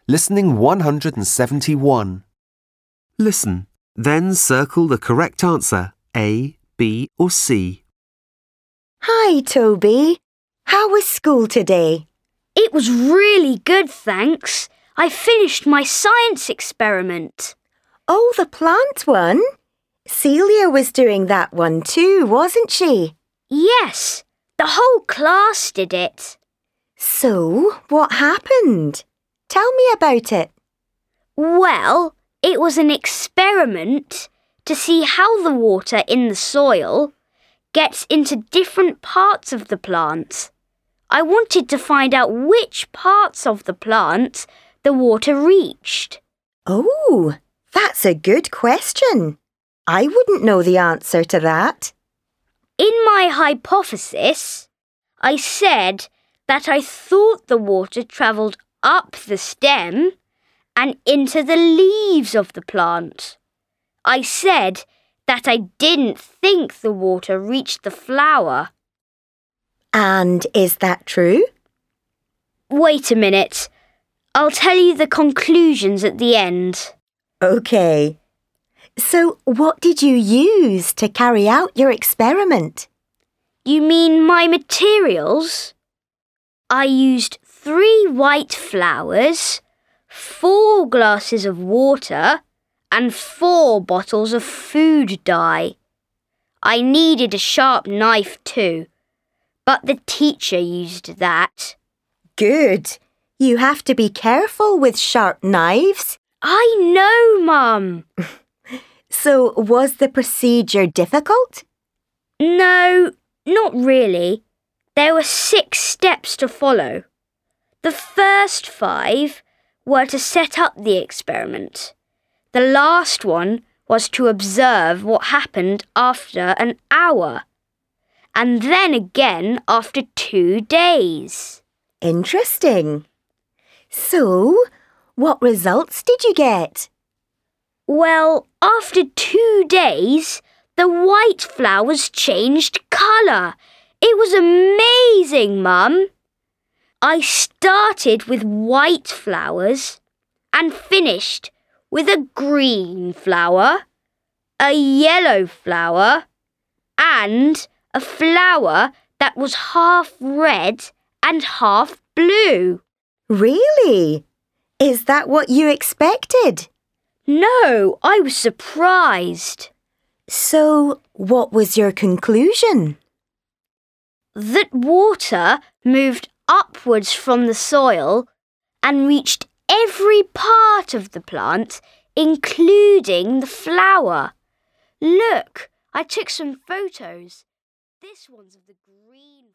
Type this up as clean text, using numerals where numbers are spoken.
Listening 171. Listen, then circle the correct answer, A, B or C. Hi, Toby. How was school today? It was really good, thanks. I finished my science experiment. Oh, the plant one? Celia was doing that one too, wasn't she? Yes, the whole class did it. So, what happened? Tell me about it. Well, it was an experiment to see how the water in the soil gets into different parts of the plant. I wanted to find out which parts of the plant the water reached. Oh, that's a good question. I wouldn't know the answer to that. In my hypothesis, I said that I thought the water travelled up the stem and into the leaves of the plant. I said that I didn't think the water reached the flower. And is that true? Wait a minute. I'll tell you the conclusions at the end. OK. So, what did you use to carry out your experiment? You mean my materials? I used 3 white flowers, 4 glasses of water, and 4 bottles of food dye. I needed a sharp knife too, but the teacher used that. Good. You have to be careful with sharp knives. I know, Mum. So, was the procedure difficult? No, not really. There were 6 steps to follow. The first 5 were to set up the experiment. The last one was to observe what happened after an hour, and then again after 2 days. Interesting. So, what results did you get? Well, after 2 days, the white flowers changed colour. It was amazing, Mum. I started with white flowers and finished with a green flower, a yellow flower, and a flower that was half red and half blue. Really? Is that what you expected? No, I was surprised. So, what was your conclusion? That water moved upwards from the soil and reached every part of the plant, including the flower. Look, I took some photos. This one's of the green